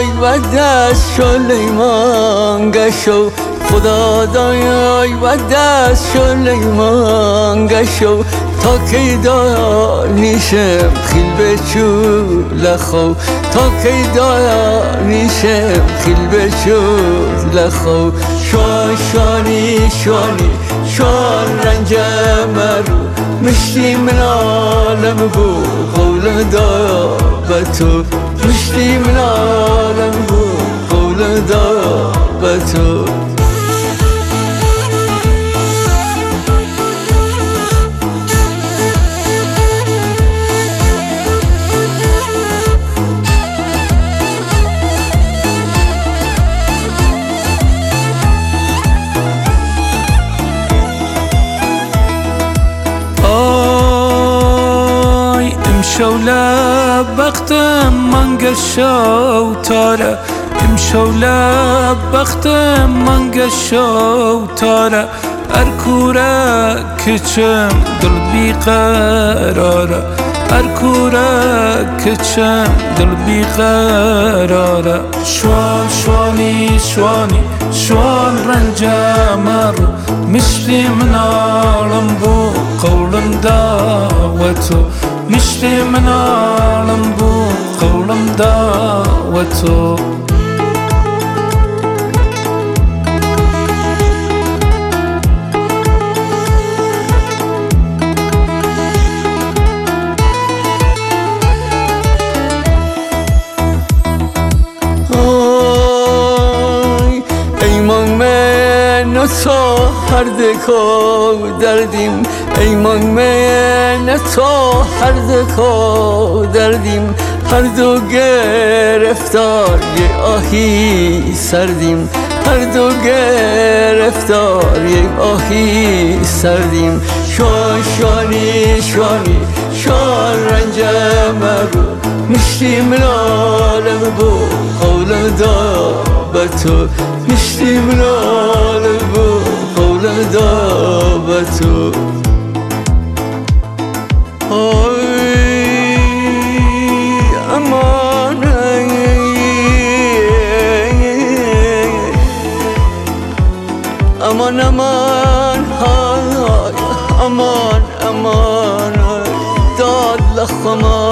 دای و دست سلیمان گشو خدا دای و دست سلیمان گشو تا کی دانیشم خیل به چولخو تا کی دانیشم خیل به چولخو شوان شوانی شوانی شوان رنجم مرو مشتی من عالم بو قول دابتو مشتی من عالم بو قول دابتو امشولا بختم من قشو تارا امشولا بختم من قشو تارا اركورا كچم دل بي قرارا اركورا كچم دل بي قرارا شوان شواني شواني شوان رنجا مرو مشتي من عالم بو قول دعوتو مشتي من عالم بو قولم دعوتو ایمان من تو هر دکو دردیم ایمان من تو هر دکو دردیم هر دو گرفتار یه آهی سردیم هر دو گرفتار یه آهی سردیم شوان شوانی شوانی شوان رنجم مرو مشتی من عالم بو قول دابتو مشتی من عالم بو قول دابتو امان امان امان امان امان داد لخمان